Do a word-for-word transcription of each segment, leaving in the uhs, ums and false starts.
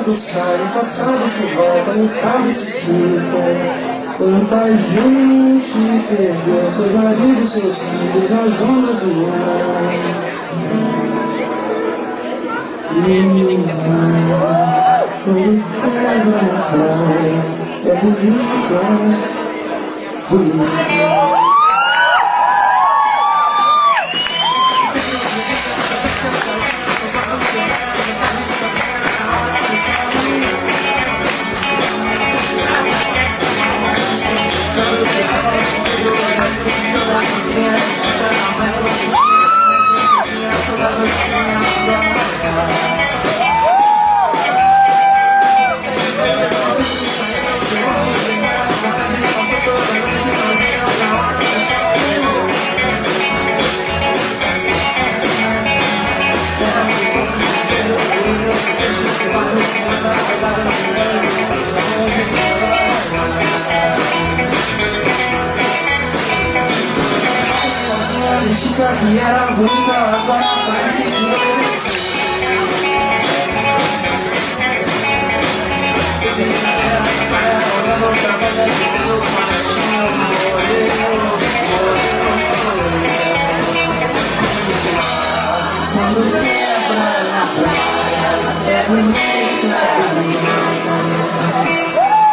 tu sai, o passado se volta, não sabe se explica. Quanta gente perdeu seus maridos, seus filhos nas ondas do mar. Quando quebra na praia, é bonito, bonito. Chica que era bonita, agora parece que não é. Quando quebra na praia, é bonita, é bonita.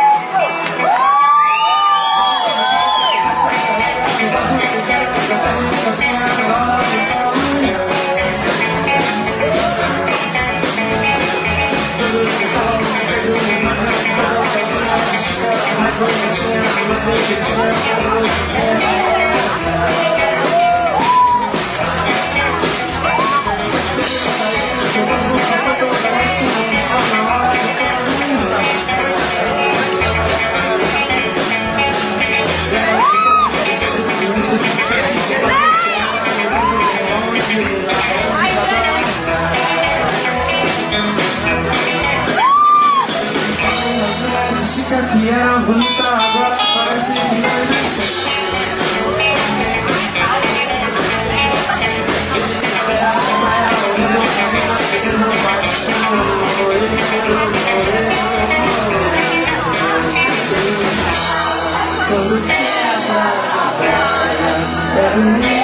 Chica que era bonita, agora parece que não existe. Quando quebra a praia, é bonito.